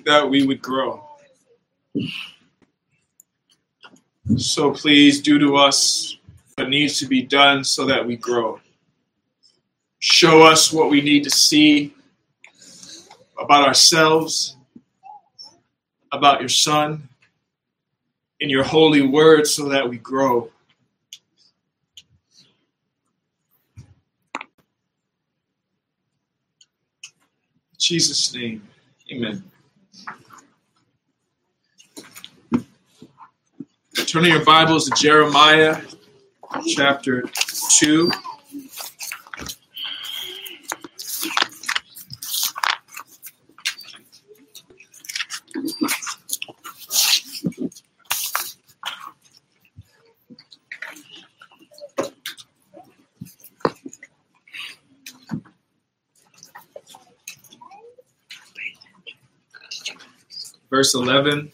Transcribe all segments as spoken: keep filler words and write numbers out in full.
that we would grow. So please do to us what needs to be done so that we grow. Show us what we need to see about ourselves, about your Son, in your holy word so that we grow. In Jesus' name, amen. Turn your Bibles to Jeremiah chapter two. Verse eleven.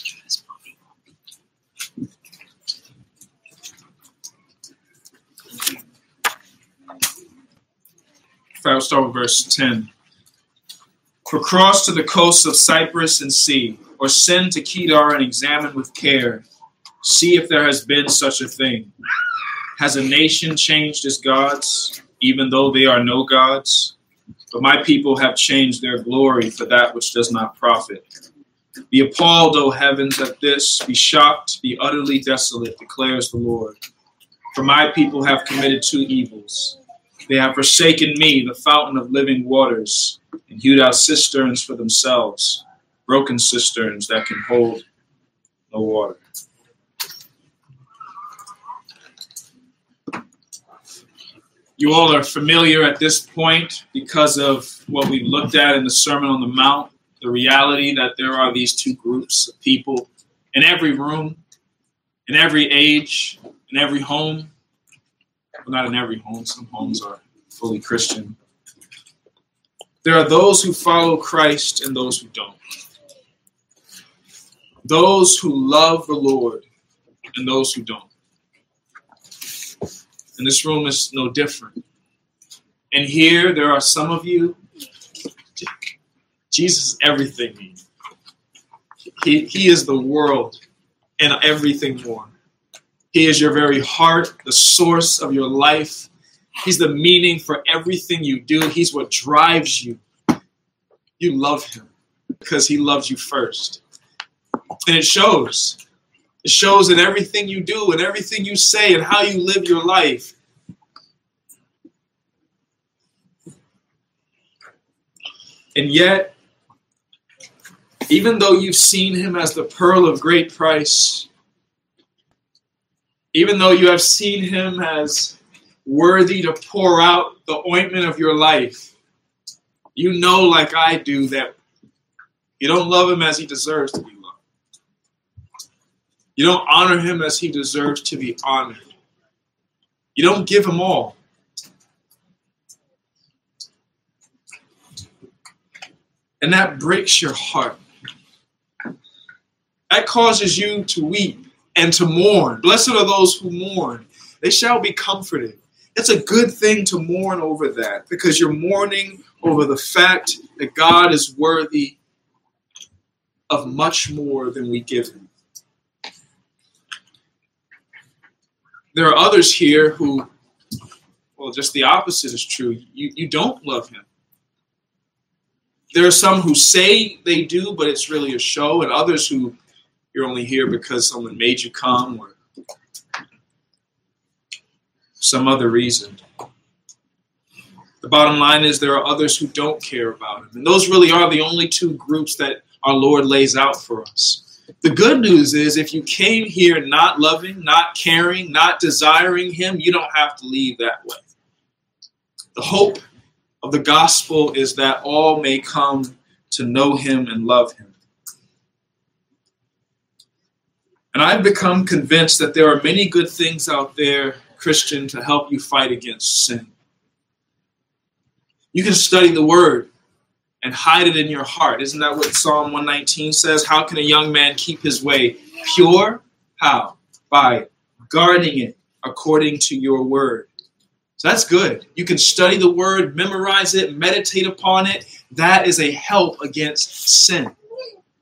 I'll start with verse ten. For cross to the coasts of Cyprus and see, or send to Kedar and examine with care. See if there has been such a thing. Has a nation changed its gods, even though they are no gods? But my people have changed their glory for that which does not profit. Be appalled, O heavens, at this. Be shocked, be utterly desolate, declares the Lord. For my people have committed two evils. They have forsaken me, the fountain of living waters, and hewed out cisterns for themselves, broken cisterns that can hold no water. You all are familiar at this point because of what we looked at in the Sermon on the Mount, the reality that there are these two groups of people in every room, in every age, in every home. Well, not in every home. Some homes are fully Christian. There are those who follow Christ and those who don't. Those who love the Lord and those who don't. And this room is no different. And here there are some of you, Jesus is everything. He, he is the world and everything more. He is your very heart, the source of your life. He's the meaning for everything you do. He's what drives you. You love him because he loves you first. And it shows. It shows in everything you do and everything you say and how you live your life. And yet, even though you've seen him as the pearl of great price, even though you have seen him as worthy to pour out the ointment of your life, you know, like I do, that you don't love him as he deserves to be loved. You don't honor him as he deserves to be honored. You don't give him all. And that breaks your heart. That causes you to weep and to mourn. Blessed are those who mourn. They shall be comforted. It's a good thing to mourn over that because you're mourning over the fact that God is worthy of much more than we give him. There are others here who, well, just the opposite is true. You, you don't love him. There are some who say they do, but it's really a show, and others who you're only here because someone made you come or some other reason. The bottom line is there are others who don't care about him. And those really are the only two groups that our Lord lays out for us. The good news is if you came here not loving, not caring, not desiring him, you don't have to leave that way. The hope of the gospel is that all may come to know him and love him. And I've become convinced that there are many good things out there, Christian, to help you fight against sin. You can study the word and hide it in your heart. Isn't that what Psalm one nineteen says? How can a young man keep his way pure? How? By guarding it according to your word. So that's good. You can study the word, memorize it, meditate upon it. That is a help against sin.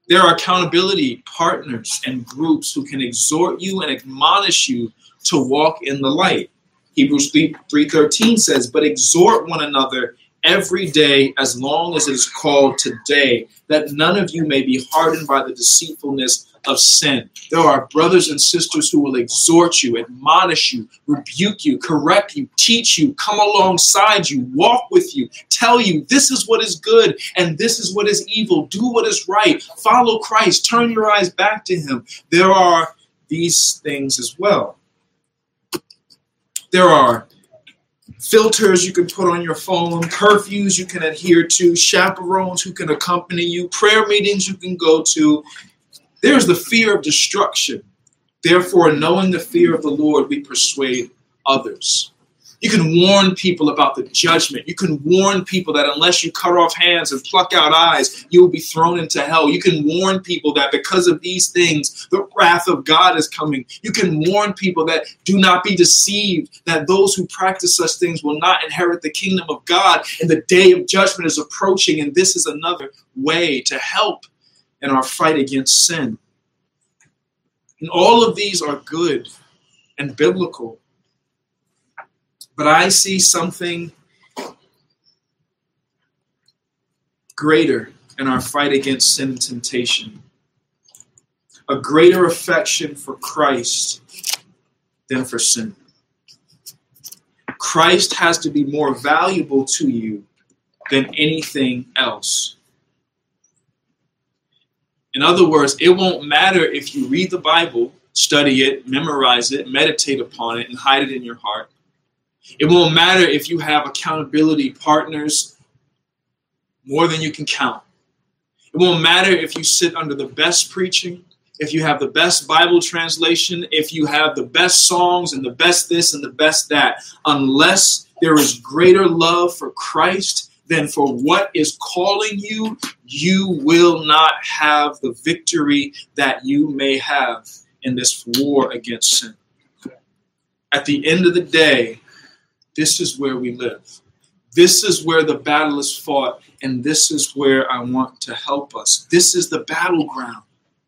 There are accountability partners and groups who can exhort you and admonish you to walk in the light. Hebrews three thirteen says, but exhort one another every day as long as it is called today, that none of you may be hardened by the deceitfulness of sin. There are brothers and sisters who will exhort you, admonish you, rebuke you, correct you, teach you, come alongside you, walk with you, tell you this is what is good and this is what is evil. Do what is right. Follow Christ. Turn your eyes back to him. There are these things as well. There are filters you can put on your phone, curfews you can adhere to, chaperones who can accompany you, prayer meetings you can go to. There's the fear of destruction. Therefore, knowing the fear of the Lord, we persuade others. You can warn people about the judgment. You can warn people that unless you cut off hands and pluck out eyes, you will be thrown into hell. You can warn people that because of these things, the wrath of God is coming. You can warn people that do not be deceived, that those who practice such things will not inherit the kingdom of God, and the day of judgment is approaching, and this is another way to help in our fight against sin. And all of these are good and biblical. But I see something greater in our fight against sin and temptation. A greater affection for Christ than for sin. Christ has to be more valuable to you than anything else. In other words, it won't matter if you read the Bible, study it, memorize it, meditate upon it, and hide it in your heart. It won't matter if you have accountability partners more than you can count. It won't matter if you sit under the best preaching, if you have the best Bible translation, if you have the best songs and the best this and the best that, unless there is greater love for Christ than for what is calling you, you will not have the victory that you may have in this war against sin. At the end of the day, this is where we live. This is where the battle is fought, and this is where I want to help us. This is the battleground.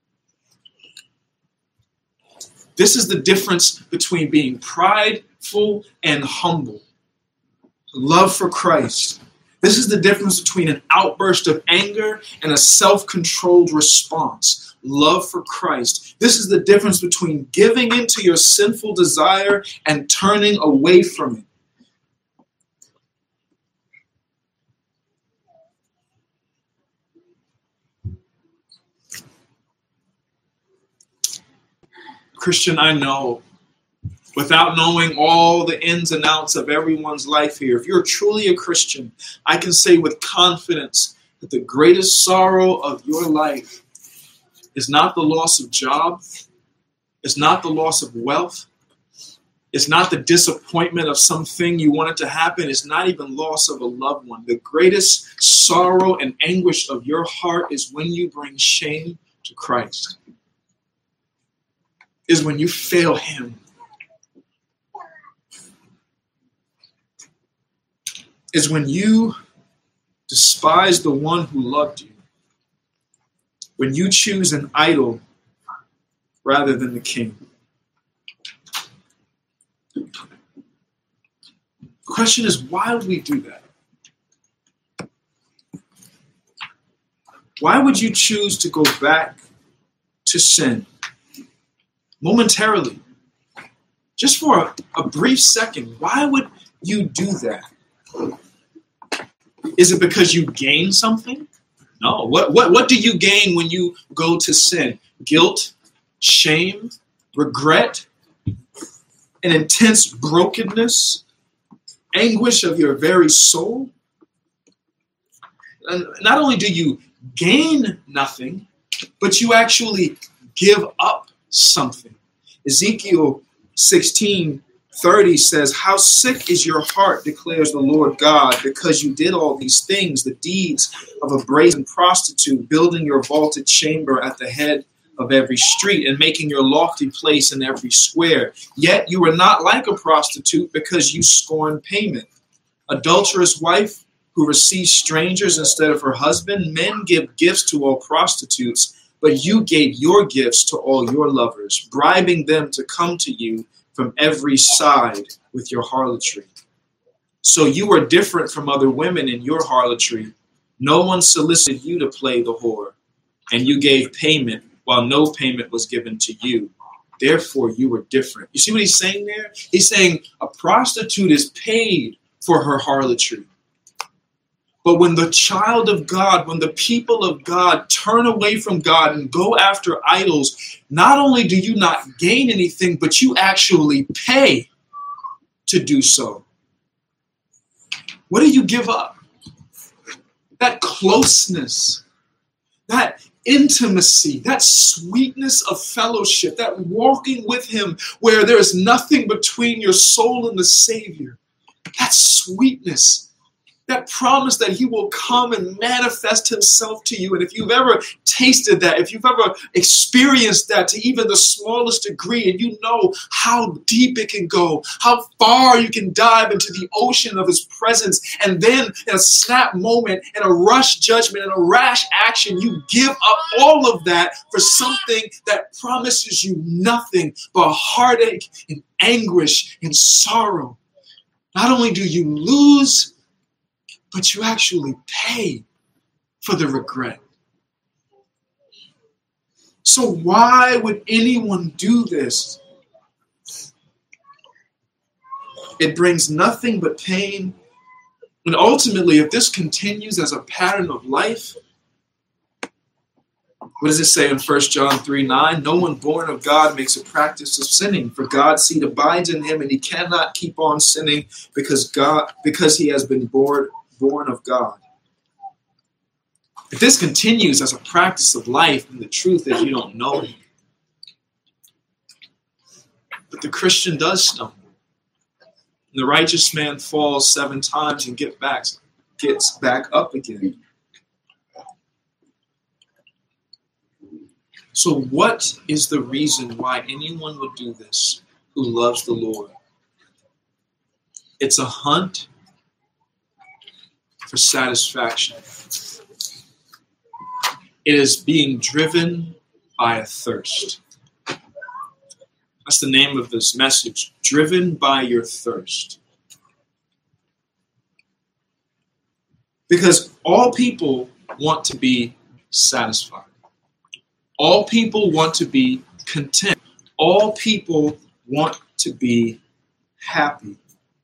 This is the difference between being prideful and humble. Love for Christ. This is the difference between an outburst of anger and a self-controlled response. Love for Christ. This is the difference between giving into your sinful desire and turning away from it. Christian, I know, without knowing all the ins and outs of everyone's life here, if you're truly a Christian, I can say with confidence that the greatest sorrow of your life is not the loss of job, it's not the loss of wealth, it's not the disappointment of something you wanted to happen, it's not even loss of a loved one. The greatest sorrow and anguish of your heart is when you bring shame to Christ. Is when you fail him. Is when you despise the one who loved you. When you choose an idol rather than the king. The question is, why would we do that? Why would you choose to go back to sin? Momentarily, just for a, a brief second, why would you do that? Is it because you gain something? No. What, what, what do you gain when you go to sin? Guilt, shame, regret, an intense brokenness, anguish of your very soul? And not only do you gain nothing, but you actually give up something. Ezekiel sixteen thirty says, how sick is your heart, declares the Lord God, because you did all these things, the deeds of a brazen prostitute, building your vaulted chamber at the head of every street and making your lofty place in every square. Yet you were not like a prostitute because you scorn payment. Adulterous wife who receives strangers instead of her husband, men give gifts to all prostitutes, but you gave your gifts to all your lovers, bribing them to come to you from every side with your harlotry. So you are different from other women in your harlotry. No one solicited you to play the whore, and you gave payment while no payment was given to you. Therefore, you were different. You see what he's saying there? He's saying a prostitute is paid for her harlotry. But when the child of God, when the people of God turn away from God and go after idols, not only do you not gain anything, but you actually pay to do so. What do you give up? That closeness, that intimacy, that sweetness of fellowship, that walking with him where there is nothing between your soul and the Savior. That sweetness. That promise that he will come and manifest himself to you. And if you've ever tasted that, if you've ever experienced that to even the smallest degree, and you know how deep it can go, how far you can dive into the ocean of his presence, and then in a snap moment, in a rush judgment, in a rash action, you give up all of that for something that promises you nothing but heartache and anguish and sorrow. Not only do you lose, but you actually pay for the regret. So why would anyone do this? It brings nothing but pain. And ultimately, if this continues as a pattern of life, what does it say in First John three nine? No one born of God makes a practice of sinning, for God's seed abides in him, and he cannot keep on sinning because God because he has been born born of God. If this continues as a practice of life, then the truth is you don't know him. But the Christian does stumble. And the righteous man falls seven times and get back, gets back up again. So what is the reason why anyone would do this who loves the Lord? It's a hunt for satisfaction. It is being driven by a thirst. That's the name of this message. Driven by your thirst. Because all people want to be satisfied. All people want to be content. All people want to be happy.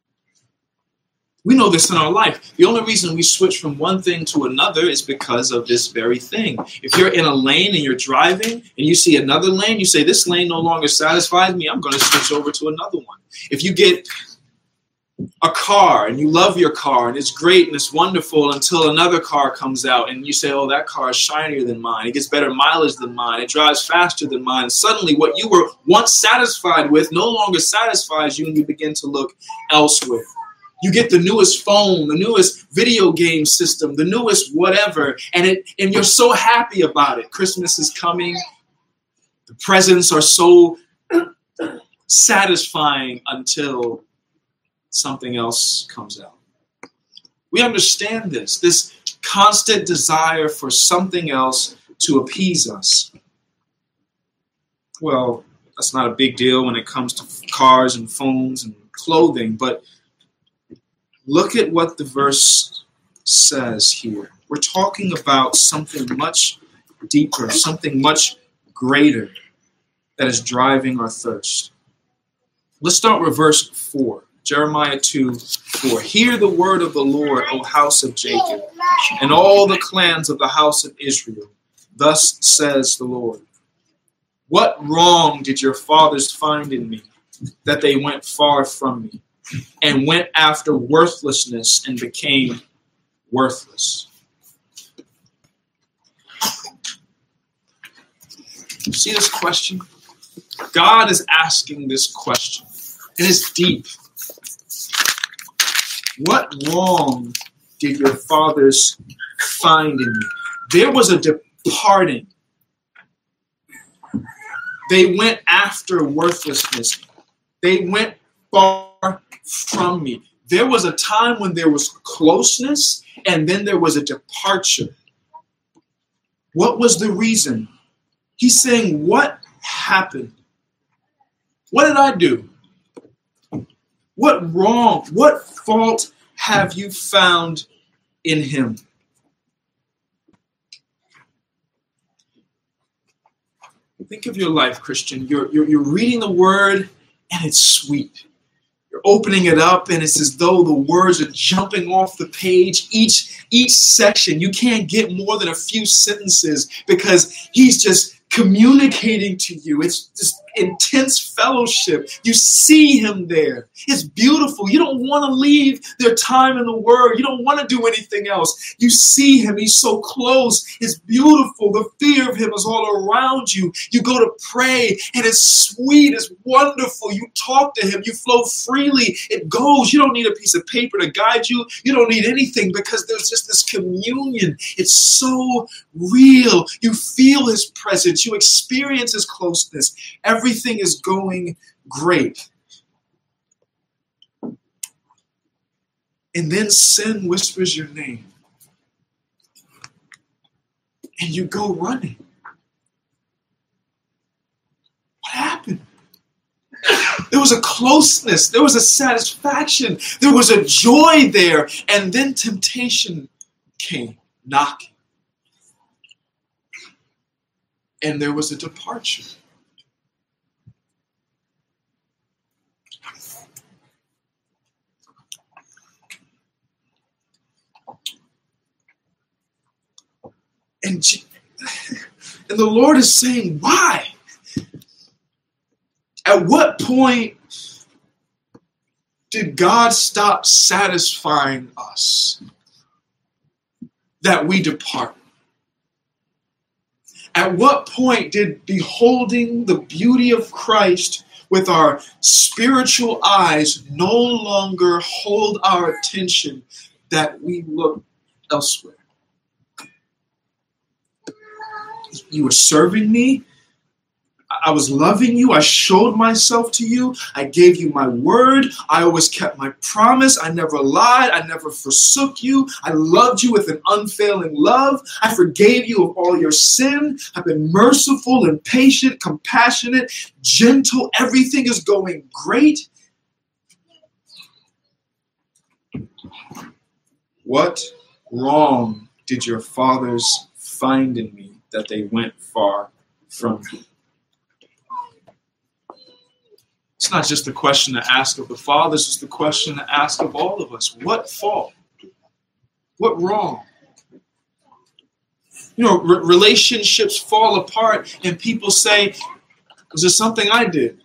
We know this in our life. The only reason we switch from one thing to another is because of this very thing. If you're in a lane and you're driving and you see another lane, you say, this lane no longer satisfies me, I'm going to switch over to another one. If you get a car and you love your car and it's great and it's wonderful until another car comes out and you say, oh, that car is shinier than mine. It gets better mileage than mine. It drives faster than mine. Suddenly what you were once satisfied with no longer satisfies you and you begin to look elsewhere. You get the newest phone, the newest video game system, the newest whatever, and it and you're so happy about it. Christmas is coming. The presents are so satisfying until something else comes out. We understand this, this constant desire for something else to appease us. Well, that's not a big deal when it comes to cars and phones and clothing, but look at what the verse says here. We're talking about something much deeper, something much greater that is driving our thirst. Let's start with verse four. Jeremiah two four. Hear the word of the Lord, O house of Jacob, and all the clans of the house of Israel. Thus says the Lord. What wrong did your fathers find in me, that they went far from me, and went after worthlessness and became worthless? See this question? God is asking this question. It is deep. What wrong did your fathers find in me? There was a departing. They went after worthlessness. They went far from me. There was a time when there was closeness, and then there was a departure. What was the reason? He's saying, what happened? What did I do? What wrong, what fault have you found in him? Think of your life, Christian. You're, you're, you're reading the word and it's sweet. You're opening it up and it's as though the words are jumping off the page. Each, each section, you can't get more than a few sentences because he's just communicating to you. It's this intense fellowship. You see him there. It's beautiful. You don't want to leave their time in the word. You don't want to do anything else. You see him. He's so close. It's beautiful. The fear of him is all around you. You go to pray and it's sweet. It's wonderful. You talk to him. You flow freely. It goes. You don't need a piece of paper to guide you. You don't need anything because there's just this communion. It's so real. You feel his presence. You experience his closeness. Everything is going great. And then sin whispers your name. And you go running. What happened? There was a closeness. There was a satisfaction. There was a joy there. And then temptation came knocking. And there was a departure. And, and the Lord is saying, why? At what point did God stop satisfying us that we depart? At what point did beholding the beauty of Christ with our spiritual eyes no longer hold our attention that we look elsewhere? You were serving me. I was loving you. I showed myself to you. I gave you my word. I always kept my promise. I never lied. I never forsook you. I loved you with an unfailing love. I forgave you of all your sin. I've been merciful and patient, compassionate, gentle. Everything is going great. What wrong did your fathers find in me that they went far from you? It's not just a question to ask of the fathers, it's the question to ask of all of us. What fault? What wrong? You know, re- relationships fall apart and people say, was there something I did?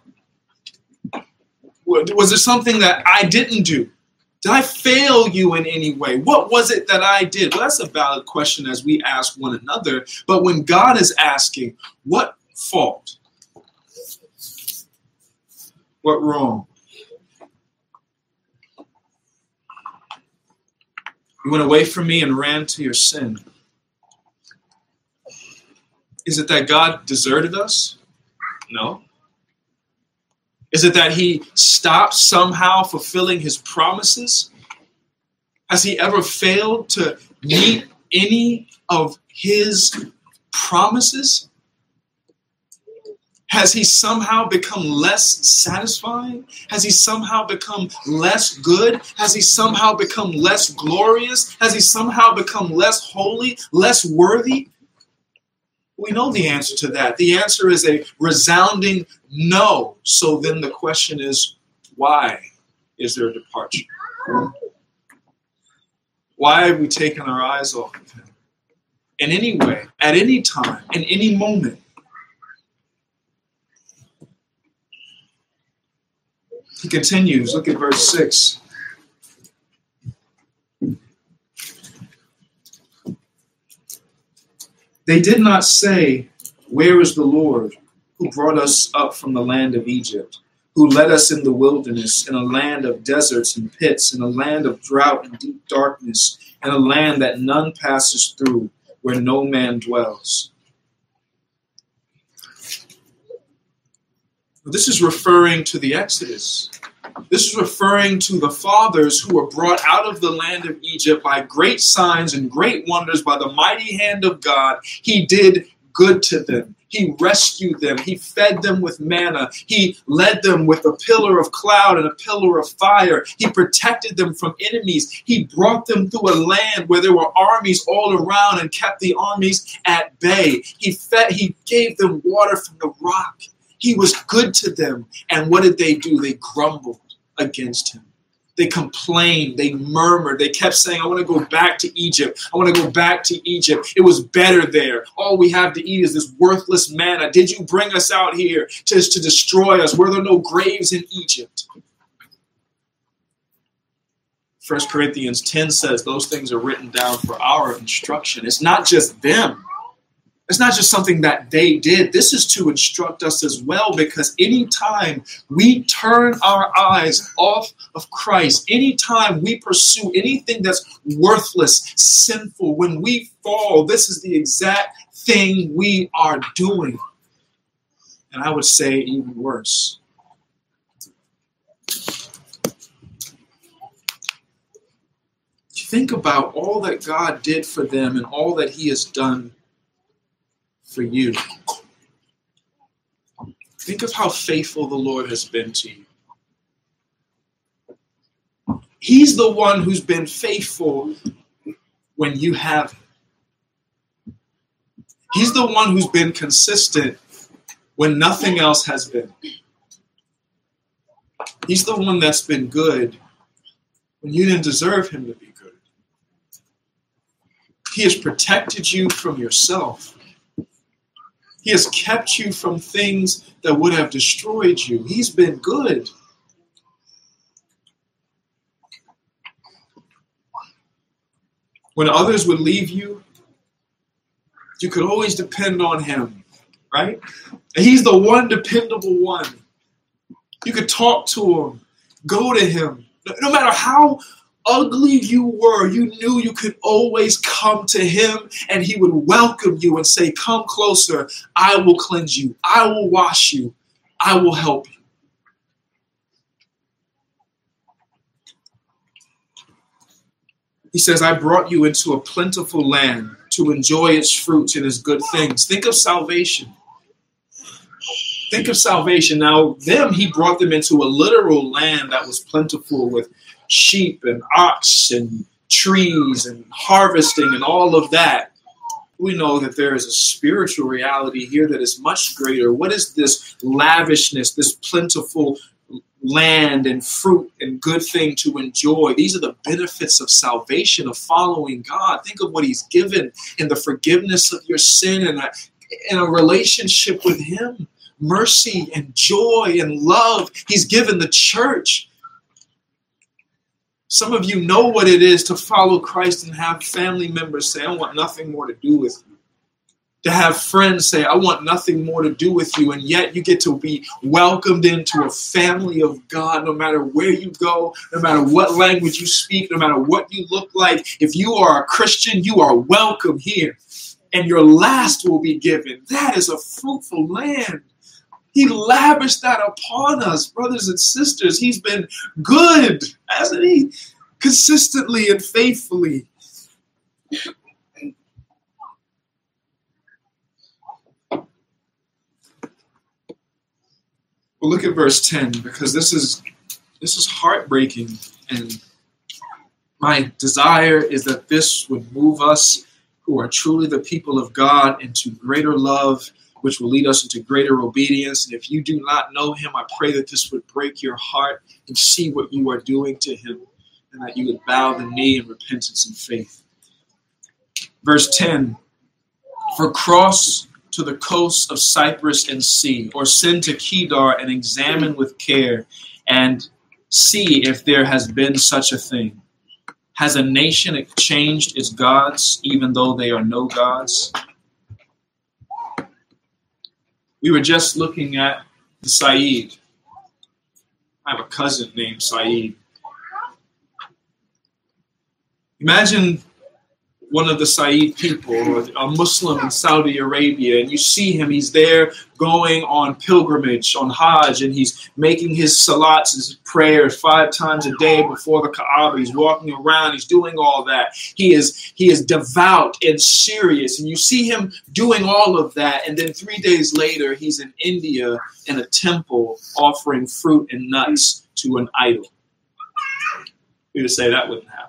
Was there something that I didn't do? Did I fail you in any way? What was it that I did? Well, that's a valid question as we ask one another. But when God is asking, what fault? What wrong? You went away from me and ran to your sin. Is it that God deserted us? No. Is it that he stopped somehow fulfilling his promises? Has he ever failed to meet any of his promises? Has he somehow become less satisfying? Has he somehow become less good? Has he somehow become less glorious? Has he somehow become less holy, less worthy? We know the answer to that. The answer is a resounding no. So then the question is, why is there a departure? Why have we taken our eyes off of him? In any way, at any time, in any moment. He continues, look at verse six. They did not say, where is the Lord who brought us up from the land of Egypt, who led us in the wilderness, in a land of deserts and pits, in a land of drought and deep darkness, in a land that none passes through, where no man dwells. This is referring to the Exodus. This is referring to the fathers who were brought out of the land of Egypt by great signs and great wonders by the mighty hand of God. He did good to them. He rescued them. He fed them with manna. He led them with a pillar of cloud and a pillar of fire. He protected them from enemies. He brought them through a land where there were armies all around and kept the armies at bay. He fed, he gave them water from the rock. He was good to them. And what did they do? They grumbled against him. They complained, they murmured, they kept saying, I want to go back to Egypt. I want to go back to Egypt. It was better there. All we have to eat is this worthless manna. Did you bring us out here just to destroy us? Were there no graves in Egypt? First Corinthians ten says those things are written down for our instruction. It's not just them. It's not just something that they did. This is to instruct us as well, because anytime we turn our eyes off of Christ, anytime we pursue anything that's worthless, sinful, when we fall, this is the exact thing we are doing. And I would say even worse. Think about all that God did for them and all that he has done for you. Think of how faithful the Lord has been to you. He's the one who's been faithful when you haven't. He's the one who's been consistent when nothing else has been. He's the one that's been good when you didn't deserve him to be good. He has protected you from yourself. He has kept you from things that would have destroyed you. He's been good. When others would leave you, you could always depend on him, right? And he's the one dependable one. You could talk to him, go to him. No matter how ugly you were, you knew you could always come to him and he would welcome you and say, come closer. I will cleanse you. I will wash you. I will help you. He says, I brought you into a plentiful land to enjoy its fruits and its good things. Think of salvation. Think of salvation. Now, them, he brought them into a literal land that was plentiful with sheep and ox and trees and harvesting and all of that. We know that there is a spiritual reality here that is much greater. What is this lavishness, this plentiful land and fruit and good thing to enjoy? These are the benefits of salvation, of following God. Think of what he's given in the forgiveness of your sin and a, in a relationship with him. Mercy and joy and love. He's given the church. Some of you know what it is to follow Christ and have family members say, I want nothing more to do with you. To have friends say, I want nothing more to do with you. And yet you get to be welcomed into a family of God no matter where you go, no matter what language you speak, no matter what you look like. If you are a Christian, you are welcome here. And your last will be given. That is a fruitful land. He lavished that upon us, brothers and sisters. He's been good, hasn't he? Consistently and faithfully. Well, look at verse ten, because this is this is heartbreaking. And my desire is that this would move us who are truly the people of God into greater love, which will lead us into greater obedience. And if you do not know him, I pray that this would break your heart and see what you are doing to him, and that you would bow the knee in repentance and faith. Verse ten, for cross to the coasts of Cyprus and see, or send to Kedar and examine with care and see if there has been such a thing. Has a nation exchanged its gods, even though they are no gods? We were just looking at the Saeed. I have a cousin named Saeed. Imagine one of the Said people, or a Muslim in Saudi Arabia, and you see him, he's there going on pilgrimage, on Hajj, and he's making his salats, his prayers five times a day before the Kaaba. He's walking around, he's doing all that. He is, he is devout and serious, and you see him doing all of that, and then three days later, he's in India in a temple offering fruit and nuts to an idol. You would say that wouldn't happen.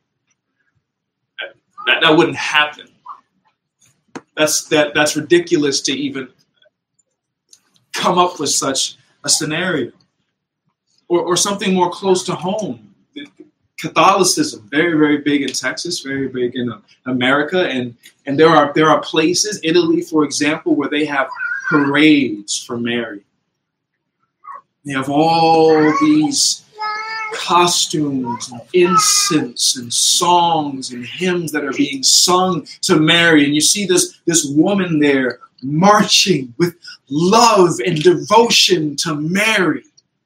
That, that wouldn't happen. That's that. That's ridiculous to even come up with such a scenario. Or, or something more close to home. Catholicism, very, very big in Texas, very big in America, and and there are there are places, Italy, for example, where they have parades for Mary. They have all these costumes and incense and songs and hymns that are being sung to Mary. And you see this, this woman there marching with love and devotion to Mary.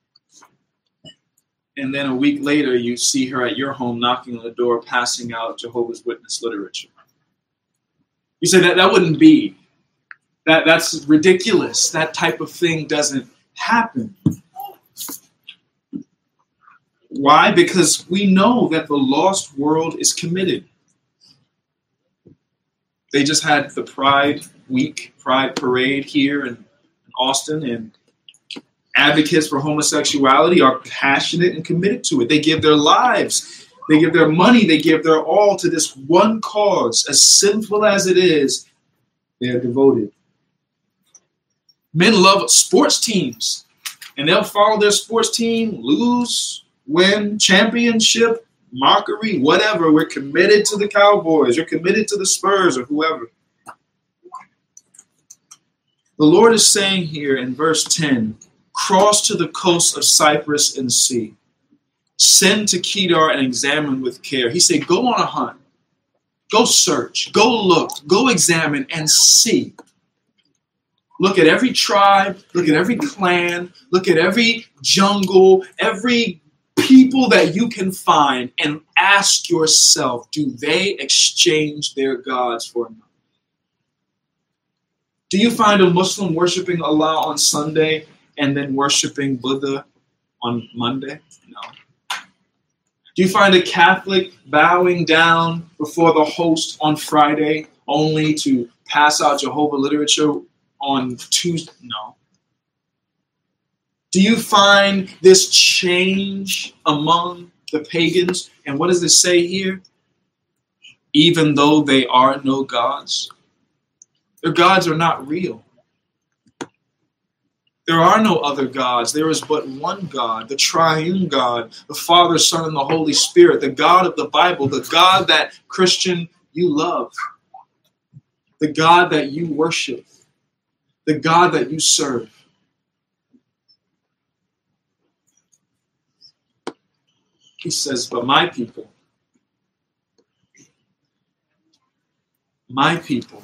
And then a week later, you see her at your home knocking on the door, passing out Jehovah's Witness literature. You say that that wouldn't be. That, that's ridiculous. That type of thing doesn't happen. Why? Because we know that the lost world is committed. They just had the Pride Week, Pride Parade here in Austin, and advocates for homosexuality are passionate and committed to it. They give their lives, they give their money, they give their all to this one cause. As sinful as it is, they are devoted. Men love sports teams, and they'll follow their sports team, lose, win, championship, mockery, whatever. We're committed to the Cowboys. You're committed to the Spurs or whoever. The Lord is saying here in verse ten, cross to the coast of Cyprus and see. Send to Kedar and examine with care. He said, go on a hunt. Go search. Go look. Go examine and see. Look at every tribe. Look at every clan. Look at every jungle. Every people that you can find, and ask yourself, do they exchange their gods for another? Do you find a Muslim worshiping Allah on Sunday and then worshiping Buddha on Monday? No. Do you find a Catholic bowing down before the host on Friday only to pass out Jehovah literature on Tuesday? No. Do you find this change among the pagans? And what does it say here? Even though they are no gods. Their gods are not real. There are no other gods. There is but one God, the triune God, the Father, Son, and the Holy Spirit, the God of the Bible, the God that, Christian, you love, the God that you worship, the God that you serve. He says, but my people, my people,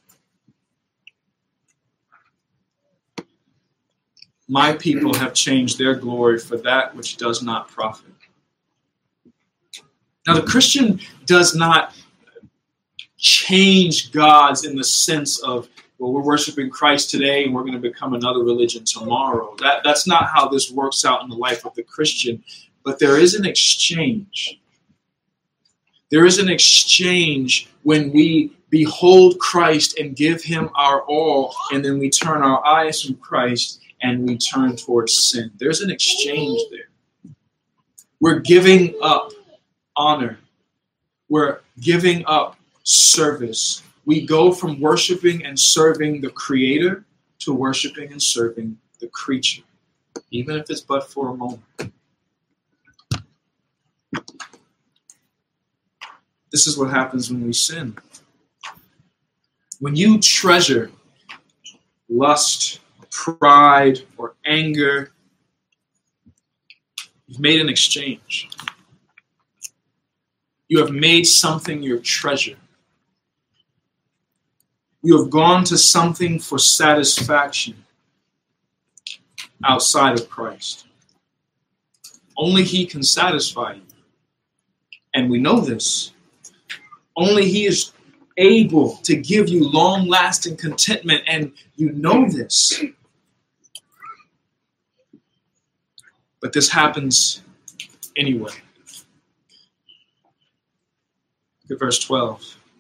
my people have changed their glory for that which does not profit. Now, the Christian does not change gods in the sense of, well, we're worshiping Christ today and we're going to become another religion tomorrow. That, that's not how this works out in the life of the Christian. But there is an exchange. There is an exchange when we behold Christ and give him our all, and then we turn our eyes from Christ and we turn towards sin. There's an exchange there. We're giving up honor. We're giving up service. We go from worshiping and serving the Creator to worshiping and serving the creature, even if it's but for a moment. This is what happens when we sin. When you treasure lust, pride, or anger, you've made an exchange. You have made something your treasure. You have gone to something for satisfaction outside of Christ. Only he can satisfy you. And we know this Only he is able to give you long-lasting contentment, and you know this. But this happens anyway. Look at verse twelve.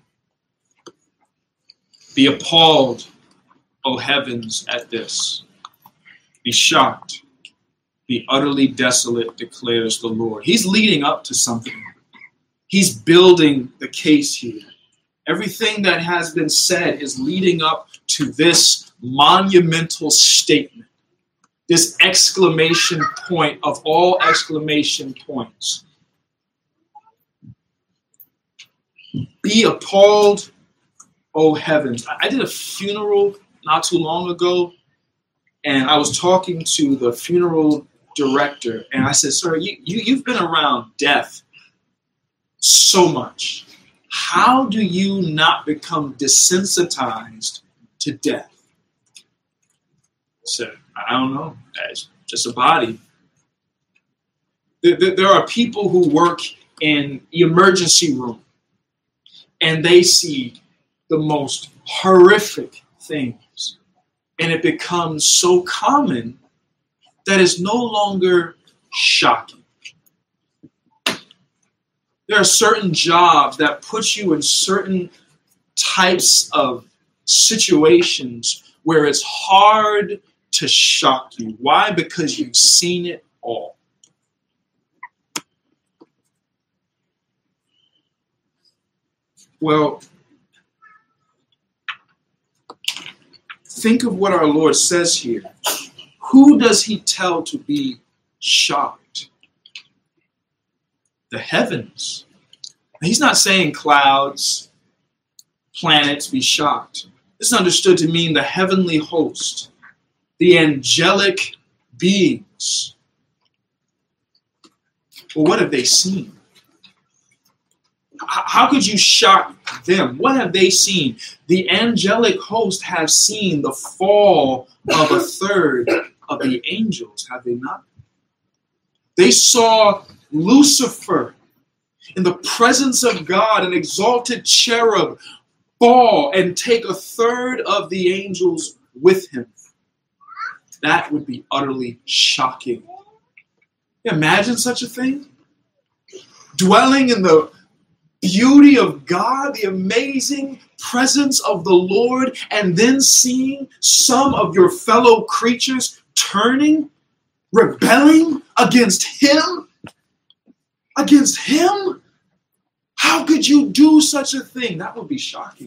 Be appalled, O heavens, at this. Be shocked. Be utterly desolate, declares the Lord. He's leading up to something. He's building the case here. Everything that has been said is leading up to this monumental statement, this exclamation point of all exclamation points. Be appalled, O heavens. I did a funeral not too long ago, and I was talking to the funeral director, and I said, sir, you, you, you've been around death so much. How do you not become desensitized to death? I said, I don't know. It's just a body. There, there, there are people who work in the emergency room, and they see the most horrific things. And it becomes so common that it's no longer shocking. There are certain jobs that put you in certain types of situations where it's hard to shock you. Why? Because you've seen it all. Well, think of what our Lord says here. Who does he tell to be shocked? The heavens. He's not saying clouds, planets be shocked. This is understood to mean the heavenly host, the angelic beings. Well, what have they seen? How could you shock them? What have they seen? The angelic host have seen the fall of a third of the angels, have they not? They saw Lucifer in the presence of God, an exalted cherub, fall and take a third of the angels with him. That would be utterly shocking. Imagine such a thing. Dwelling in the beauty of God, the amazing presence of the Lord, and then seeing some of your fellow creatures turning, rebelling against him. Against him? How could you do such a thing? That would be shocking.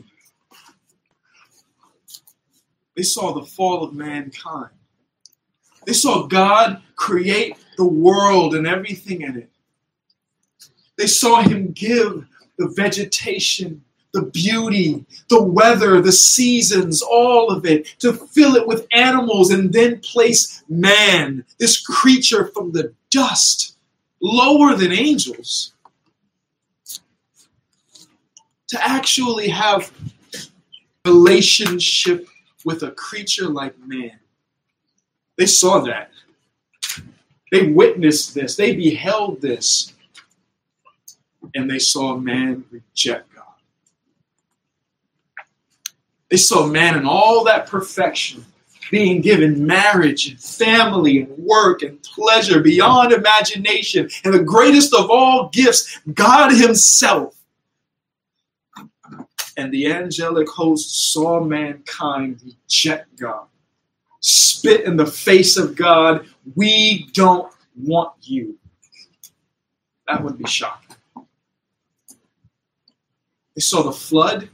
They saw the fall of mankind. They saw God create the world and everything in it. They saw him give the vegetation, the beauty, the weather, the seasons, all of it, to fill it with animals, and then place man, this creature from the dust, lower than angels, to actually have a relationship with a creature like man. They saw that. They witnessed this. They beheld this. And they saw man reject God. They saw man in all that perfection, being given marriage and family and work and pleasure beyond imagination. And the greatest of all gifts, God himself. And the angelic host saw mankind reject God, spit in the face of God. We don't want you. That would be shocking. They saw the flood.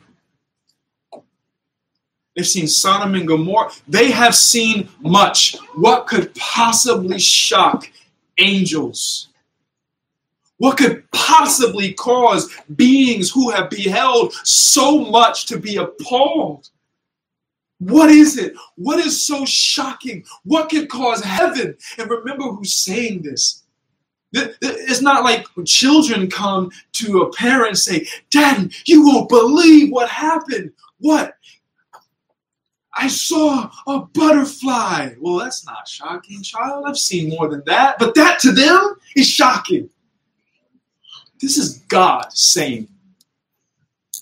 They've seen Sodom and Gomorrah. They have seen much. What could possibly shock angels? What could possibly cause beings who have beheld so much to be appalled? What is it? What is so shocking? What could cause heaven? And remember who's saying this. It's not like when children come to a parent and say, Daddy, you won't believe what happened. What? I saw a butterfly. Well, that's not shocking, child. I've seen more than that. But that to them is shocking. This is God saying,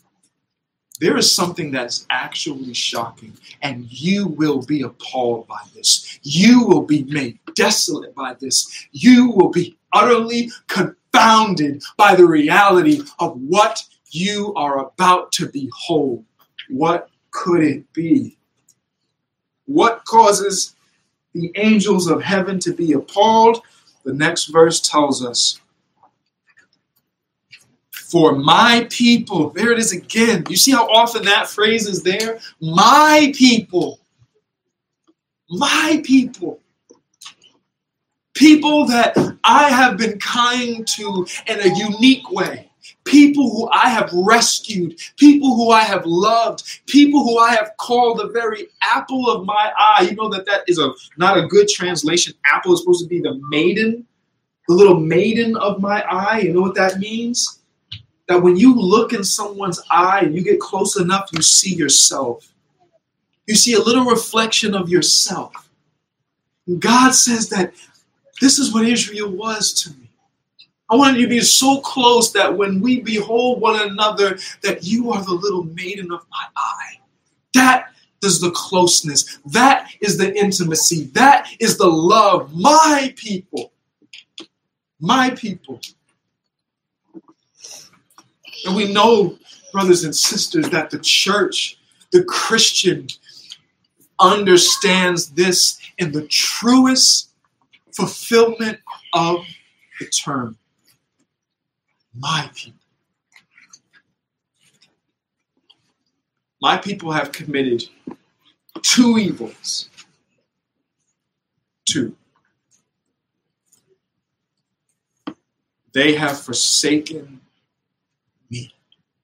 There is something that's actually shocking, and you will be appalled by this. You will be made desolate by this. You will be utterly confounded by the reality of what you are about to behold. What could it be? What causes the angels of heaven to be appalled? The next verse tells us, for my people, there it is again. You see how often that phrase is there? My people. My people. People that I have been kind to in a unique way. People who I have rescued. People who I have loved. People who I have called the very apple of my eye. You know that that is a not a good translation. Apple is supposed to be the maiden. The little maiden of my eye. You know what that means? That when you look in someone's eye and you get close enough, you see yourself. You see a little reflection of yourself. And God says that this is what Israel was to me. I wanted you to be so close that when we behold one another, that you are the little maiden of my eye. That is the closeness. That is the intimacy. That is the love. My people. My people. And we know, brothers and sisters, that the church, the Christian, understands this in the truest fulfillment of the term. My people. My people have committed two evils. Two. They have forsaken me.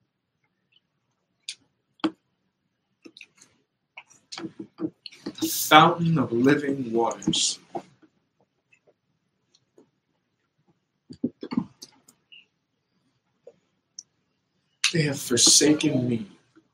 The fountain of living waters. They have forsaken me.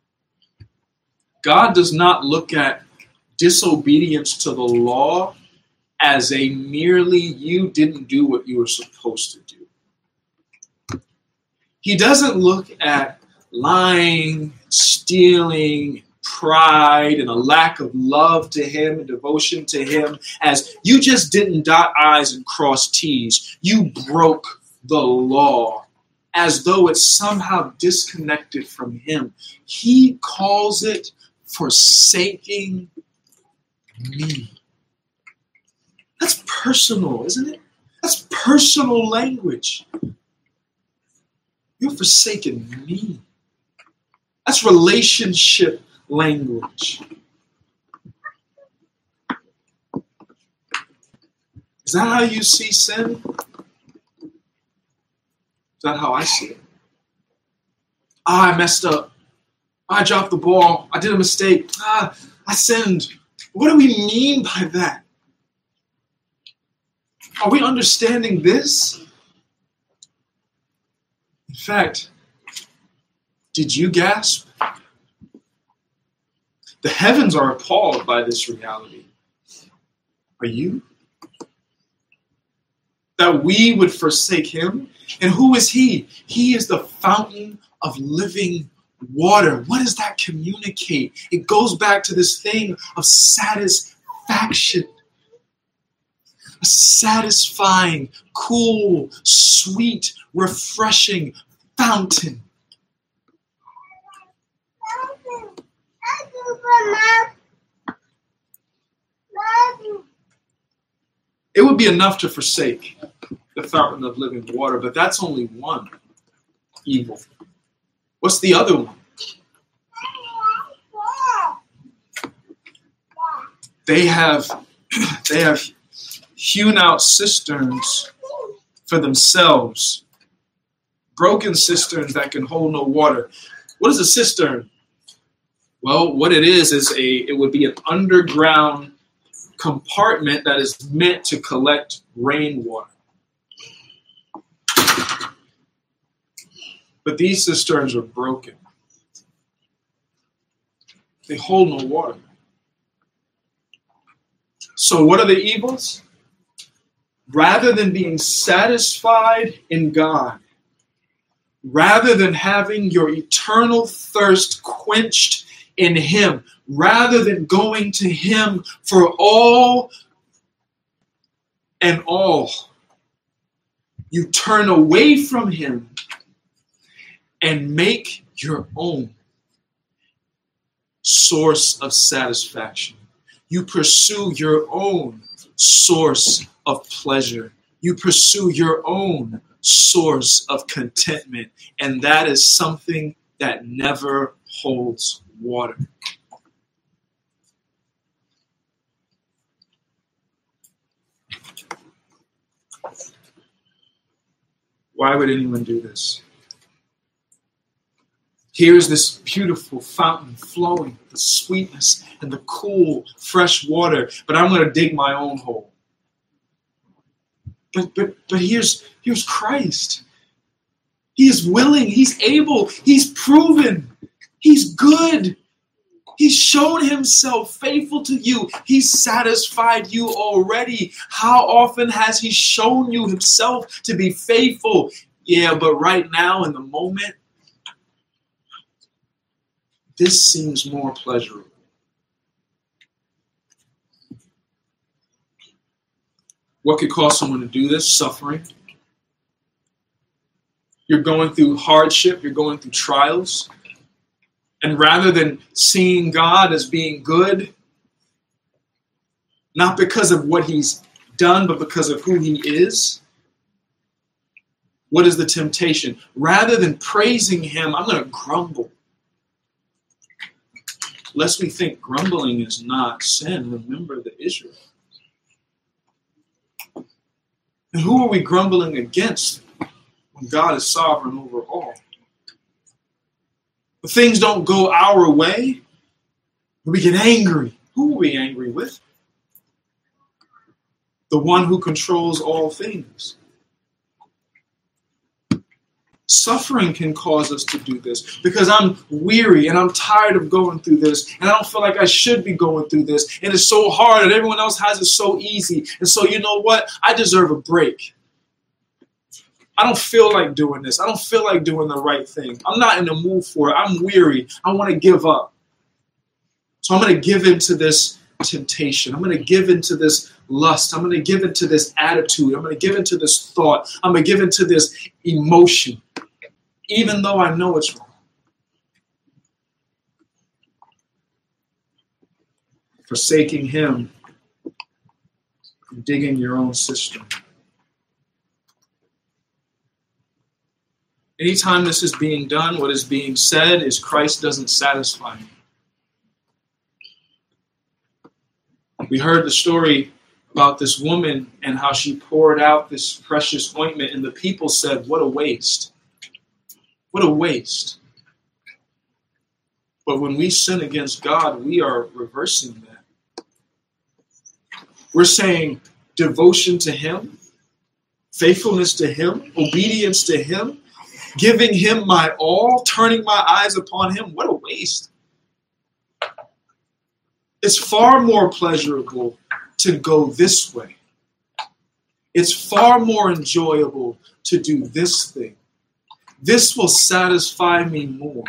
God does not look at disobedience to the law as a merely you didn't do what you were supposed to do. He doesn't look at lying, stealing, pride, and a lack of love to him and devotion to him as you just didn't dot I's and cross T's. You broke the law as though it's somehow disconnected from him. He calls it forsaking me. That's personal, isn't it? That's personal language. You've forsaken me. That's relationship language. Is that how you see sin? Is that how I see it? Ah, I messed up. I dropped the ball. I did a mistake. Ah, I sinned. What do we mean by that? Are we understanding this? In fact, did you gasp? The heavens are appalled by this reality. Are you? That we would forsake him? And who is he? He is the fountain of living water. What does that communicate? It goes back to this thing of satisfaction. A satisfying, cool, sweet, refreshing fountain. It would be enough to forsake the fountain of living water, but that's only one evil. What's the other one? They have, they have hewn out cisterns for themselves. Broken cisterns that can hold no water. What is a cistern? Well, what it is is a it would be an underground compartment that is meant to collect rainwater. But these cisterns are broken. They hold no water. So what are the evils? Rather than being satisfied in God, rather than having your eternal thirst quenched in him, rather than going to him for all and all, you turn away from him and make your own source of satisfaction. You pursue your own source of pleasure. You pursue your own source of contentment. And that is something that never holds water. Why would anyone do this? Here's this beautiful fountain flowing, the sweetness and the cool, fresh water, but I'm going to dig my own hole. But but but here's here's Christ. He is willing, he's able, he's proven, he's good. He's shown himself faithful to you. He's satisfied you already. How often has he shown you himself to be faithful? Yeah, but right now in the moment, this seems more pleasurable. What could cause someone to do this? Suffering. You're going through hardship. You're going through trials. And rather than seeing God as being good, not because of what he's done, but because of who he is, what is the temptation? Rather than praising him, I'm going to grumble. Lest we think grumbling is not sin, remember the Israel. And who are we grumbling against when God is sovereign over all? If things don't go our way, we get angry. Who are we angry with? The one who controls all things. Suffering can cause us to do this because I'm weary and I'm tired of going through this and I don't feel like I should be going through this and it's so hard and everyone else has it so easy. And so you know what? I deserve a break. I don't feel like doing this. I don't feel like doing the right thing. I'm not in the mood for it. I'm weary. I want to give up. So I'm going to give into this temptation. I'm going to give into this lust. I'm going to give into this attitude. I'm going to give into this thought. I'm going to give into this emotion, even though I know it's wrong. Forsaking him, digging your own cistern. Anytime this is being done, what is being said is Christ doesn't satisfy me. We heard the story about this woman and how she poured out this precious ointment, and the people said, what a waste. What a waste. But when we sin against God, we are reversing that. We're saying devotion to him, faithfulness to him, obedience to him, giving him my all, turning my eyes upon him. What a waste. It's far more pleasurable to go this way. It's far more enjoyable to do this thing. This will satisfy me more.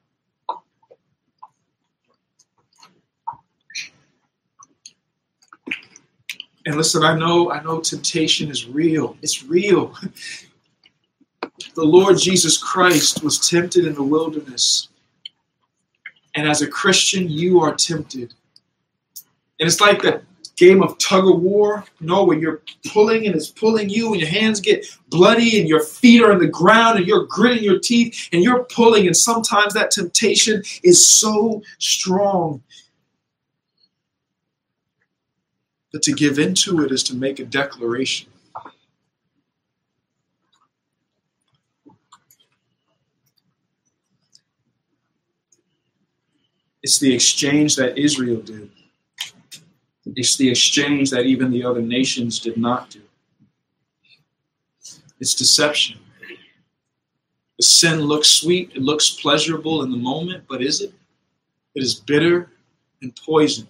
And listen, I know, I know temptation is real. It's real. The Lord Jesus Christ was tempted in the wilderness. And as a Christian, you are tempted. And it's like that game of tug of war, you know, where you're pulling and it's pulling you and your hands get bloody and your feet are in the ground and you're gritting your teeth and you're pulling. And sometimes that temptation is so strong. But to give into it is to make a declaration. It's the exchange that Israel did. It's the exchange that even the other nations did not do. It's deception. The sin looks sweet, it looks pleasurable in the moment, but is it? It is bitter and poison.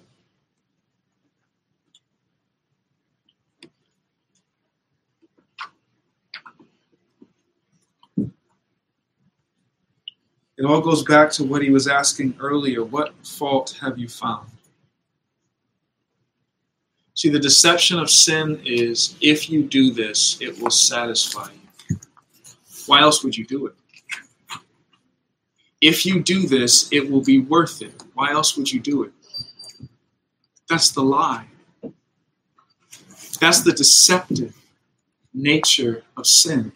It all goes back to what he was asking earlier. What fault have you found? See, the deception of sin is, if you do this, it will satisfy you. Why else would you do it? If you do this, it will be worth it. Why else would you do it? That's the lie. That's the deceptive nature of sin.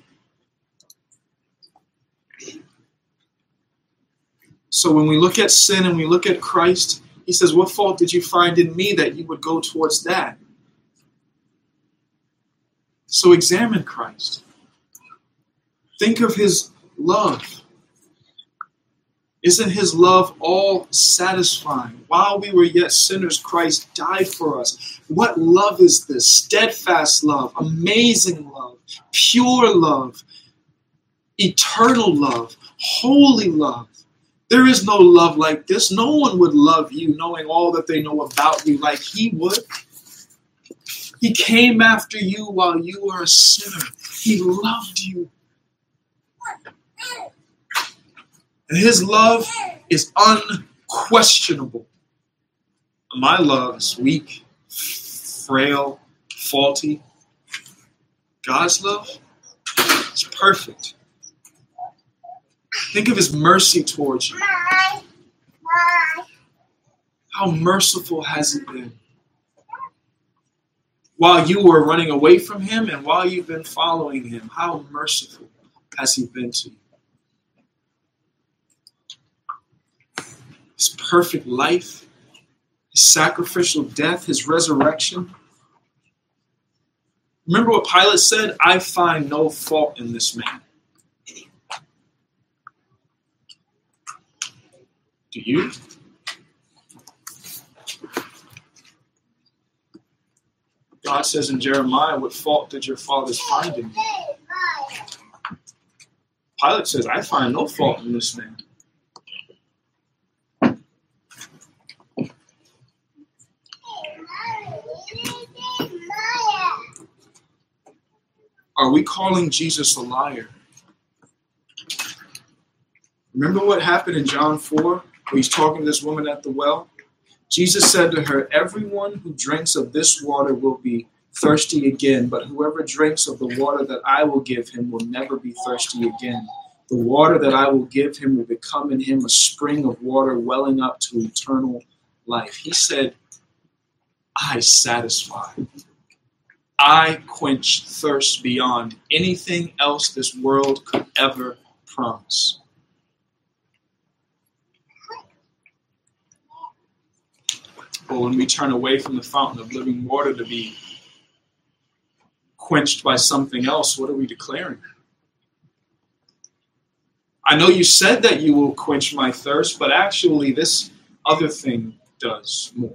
So when we look at sin and we look at Christ, he says, what fault did you find in me that you would go towards that? So examine Christ. Think of his love. Isn't his love all satisfying? While we were yet sinners, Christ died for us. What love is this? Steadfast love, amazing love, pure love, eternal love, holy love. There is no love like this. No one would love you knowing all that they know about you like he would. He came after you while you were a sinner. He loved you. And his love is unquestionable. My love is weak, frail, faulty. God's love is perfect. Think of his mercy towards you. How merciful has he been? While you were running away from him and while you've been following him, how merciful has he been to you? His perfect life, his sacrificial death, his resurrection. Remember what Pilate said? I find no fault in this man. Do you? God says in Jeremiah, what fault did your fathers find in me? Pilate says, I find no fault in this man. Are we calling Jesus a liar? Remember what happened in John four, where he's talking to this woman at the well? Jesus said to her, everyone who drinks of this water will be thirsty again, but whoever drinks of the water that I will give him will never be thirsty again. The water that I will give him will become in him a spring of water welling up to eternal life. He said, I satisfy. I quench thirst beyond anything else this world could ever promise. But when we turn away from the fountain of living water to be quenched by something else, what are we declaring? I know you said that you will quench my thirst, but actually this other thing does more.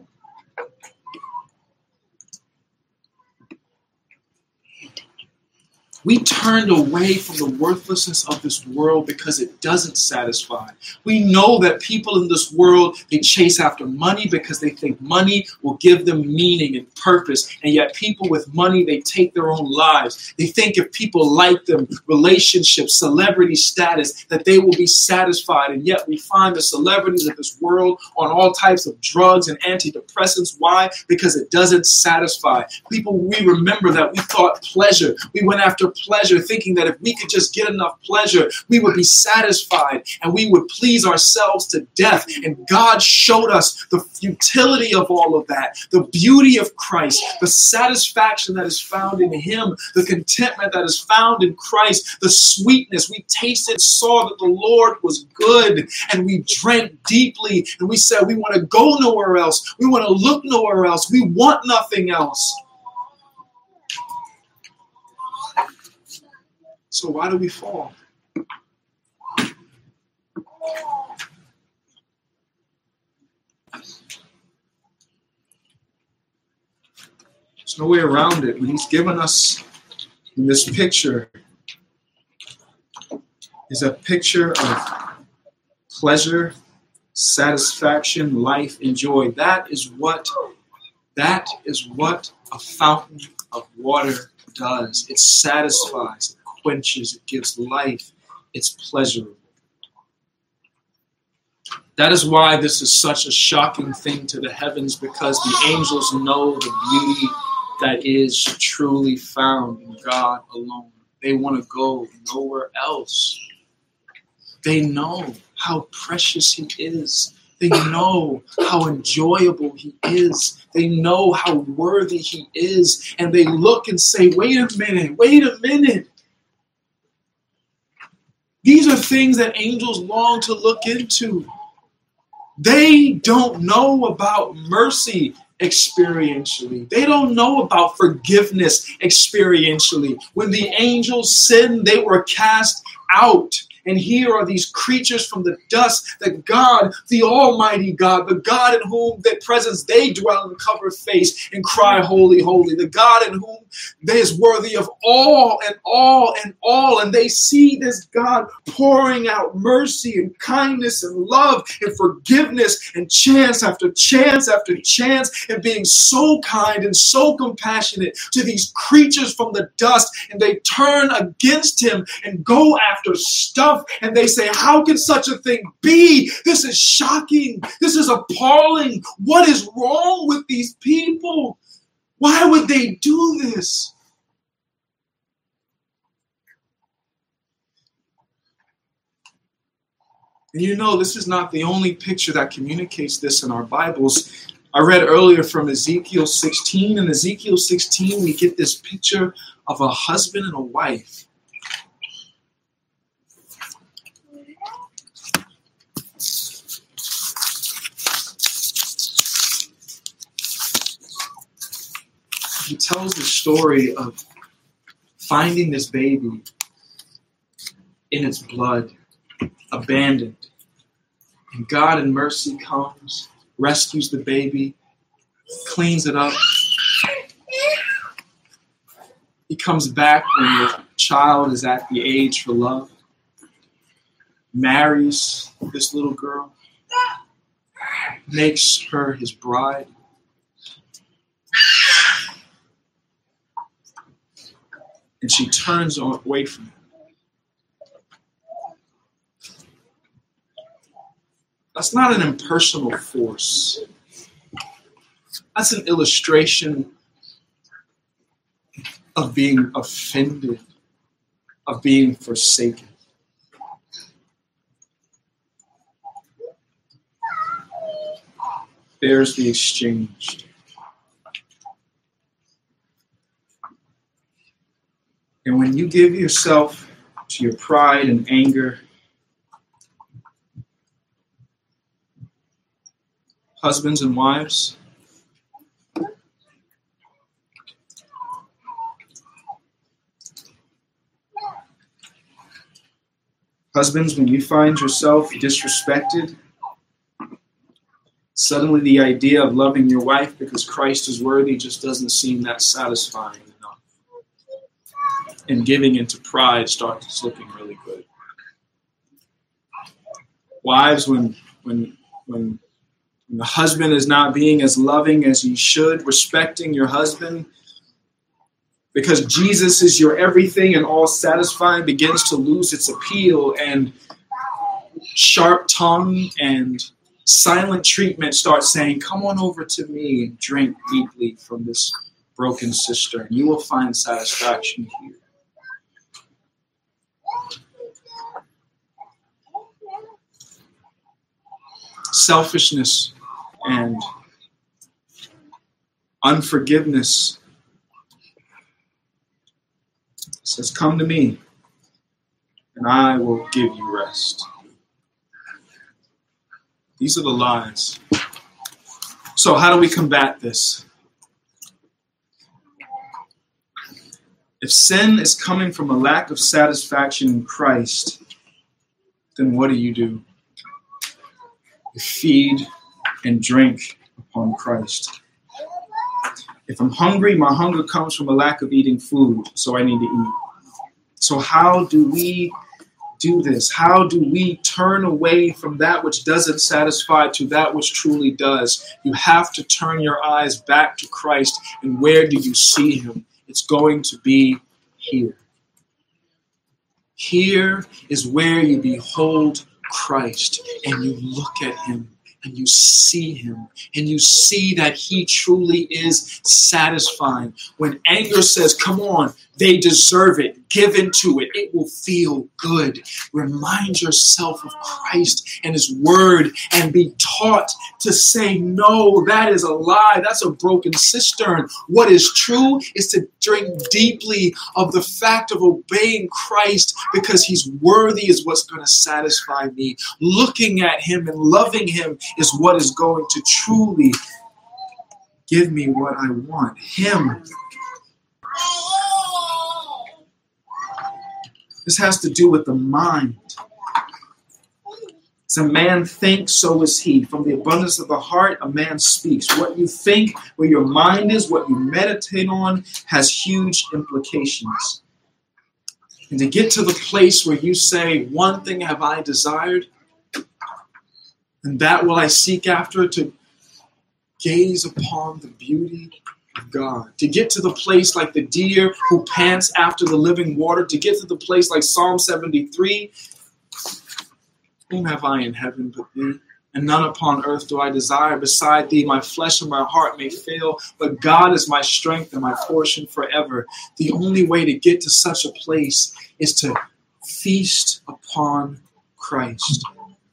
We turned away from the worthlessness of this world because it doesn't satisfy. We know that people in this world, they chase after money because they think money will give them meaning and purpose. And yet people with money, they take their own lives. They think if people like them, relationships, celebrity status, that they will be satisfied. And yet we find the celebrities of this world on all types of drugs and antidepressants. Why? Because it doesn't satisfy. People, we remember that we thought pleasure. We went after pleasure, thinking that if we could just get enough pleasure, we would be satisfied and we would please ourselves to death. And God showed us the futility of all of that, the beauty of Christ, the satisfaction that is found in him, the contentment that is found in Christ, the sweetness. We tasted, saw that the Lord was good, and we drank deeply, and we said we want to go nowhere else. We want to look nowhere else. We want nothing else. So why do we fall? There's no way around it. When he's given us in this picture is a picture of pleasure, satisfaction, life, and joy. That is what, that is what a fountain of water does. It satisfies, it quenches, it gives life, it's pleasurable. That is why this is such a shocking thing to the heavens, because the angels know the beauty that is truly found in God alone. They want to go nowhere else. They know how precious he is. They know how enjoyable he is. They know how worthy he is. And they look and say, wait a minute, wait a minute. These are things that angels long to look into. They don't know about mercy experientially. They don't know about forgiveness experientially. When the angels sinned, they were cast out. And here are these creatures from the dust that God, the Almighty God, the God in whom their presence they dwell and cover face and cry, holy, holy. The God in whom they is worthy of all and all and all. And they see this God pouring out mercy and kindness and love and forgiveness and chance after chance after chance and being so kind and so compassionate to these creatures from the dust. And they turn against him and go after stuff. And they say, how can such a thing be? This is shocking. This is appalling. What is wrong with these people? Why would they do this? And you know, this is not the only picture that communicates this in our Bibles. I read earlier from Ezekiel sixteen. In Ezekiel sixteen, we get this picture of a husband and a wife. He tells the story of finding this baby in its blood, abandoned. And God in mercy comes, rescues the baby, cleans it up. He comes back when the child is at the age for love, marries this little girl, makes her his bride. And she turns away from him. That's not an impersonal force. That's an illustration of being offended, of being forsaken. There's the exchange. And when you give yourself to your pride and anger, husbands and wives, husbands, when you find yourself disrespected, suddenly the idea of loving your wife because Christ is worthy just doesn't seem that satisfying. And giving into pride starts looking really good. Wives, when when when the husband is not being as loving as he should, respecting your husband, because Jesus is your everything and all satisfying, begins to lose its appeal, and sharp tongue and silent treatment starts saying, come on over to me and drink deeply from this broken cistern. You will find satisfaction here. Selfishness and unforgiveness says, come to me and I will give you rest. These are the lies. So how do we combat this? If sin is coming from a lack of satisfaction in Christ, then what do you do? You feed and drink upon Christ. If I'm hungry, my hunger comes from a lack of eating food, so I need to eat. So how do we do this? How do we turn away from that which doesn't satisfy to that which truly does? You have to turn your eyes back to Christ. And where do you see him? It's going to be here. Here is where you behold Christ and you look at him and you see him and you see that he truly is satisfying. When anger says, come on, they deserve it, give into it, it will feel good. Remind yourself of Christ and his word and be taught to say, no, that is a lie. That's a broken cistern. What is true is to drink deeply of the fact of obeying Christ because he's worthy is what's going to satisfy me. Looking at him and loving him is what is going to truly give me what I want. Him. This has to do with the mind. As a man thinks, so is he. From the abundance of the heart, a man speaks. What you think, where your mind is, what you meditate on, has huge implications. And to get to the place where you say, one thing have I desired, and that will I seek after, to gaze upon the beauty of God. To get to the place like the deer who pants after the living water. To get to the place like Psalm seventy-three. Whom have I in heaven but thee? And none upon earth do I desire beside thee. My flesh and my heart may fail, but God is my strength and my portion forever. The only way to get to such a place is to feast upon Christ.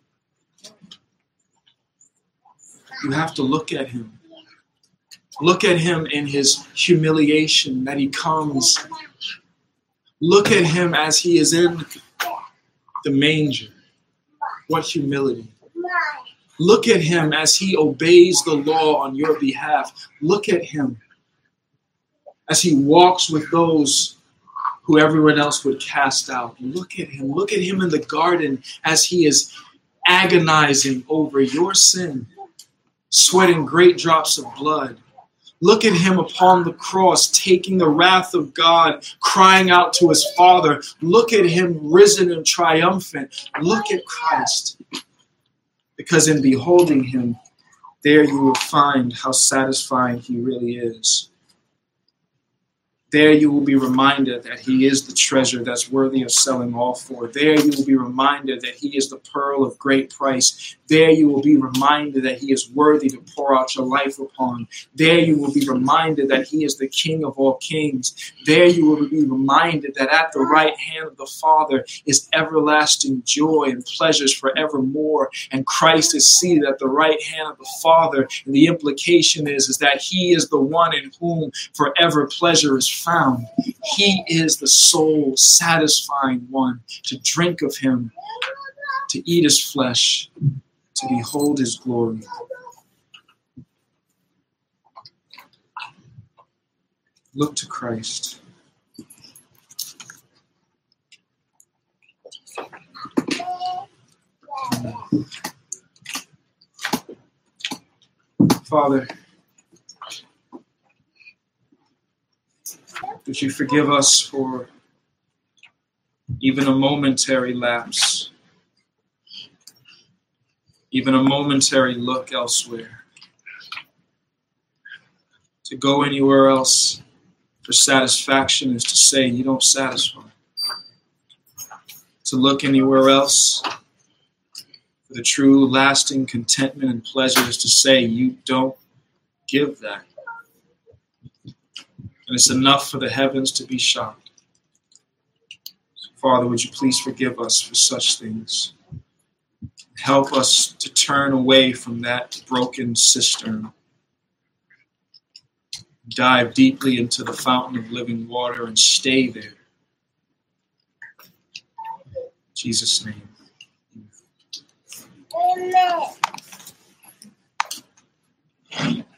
You have to look at him. Look at him in his humiliation that he comes. Look at him as he is in the manger. What humility. Look at him as he obeys the law on your behalf. Look at him as he walks with those who everyone else would cast out. Look at him. Look at him in the garden as he is agonizing over your sin, sweating great drops of blood. Look at him upon the cross, taking the wrath of God, crying out to his Father. Look at him risen and triumphant. Look at Christ. Because in beholding him, there you will find how satisfying he really is. There you will be reminded that he is the treasure that's worthy of selling all for. There you will be reminded that he is the pearl of great price. There you will be reminded that he is worthy to pour out your life upon. There you will be reminded that he is the King of all kings. There you will be reminded that at the right hand of the Father is everlasting joy and pleasures forevermore. And Christ is seated at the right hand of the Father. And the implication is, is that he is the one in whom forever pleasure is found. He is the soul satisfying one. To drink of him, to eat his flesh, to behold his glory. Look to Christ. Father, would you forgive us for even a momentary lapse, even a momentary look elsewhere, to go anywhere else for satisfaction is to say you don't satisfy. To look anywhere else for the true lasting contentment and pleasure is to say you don't give that. And it's enough for the heavens to be shocked. So, Father, would you please forgive us for such things? Help us to turn away from that broken cistern. Dive deeply into the fountain of living water and stay there. In Jesus' name. Amen.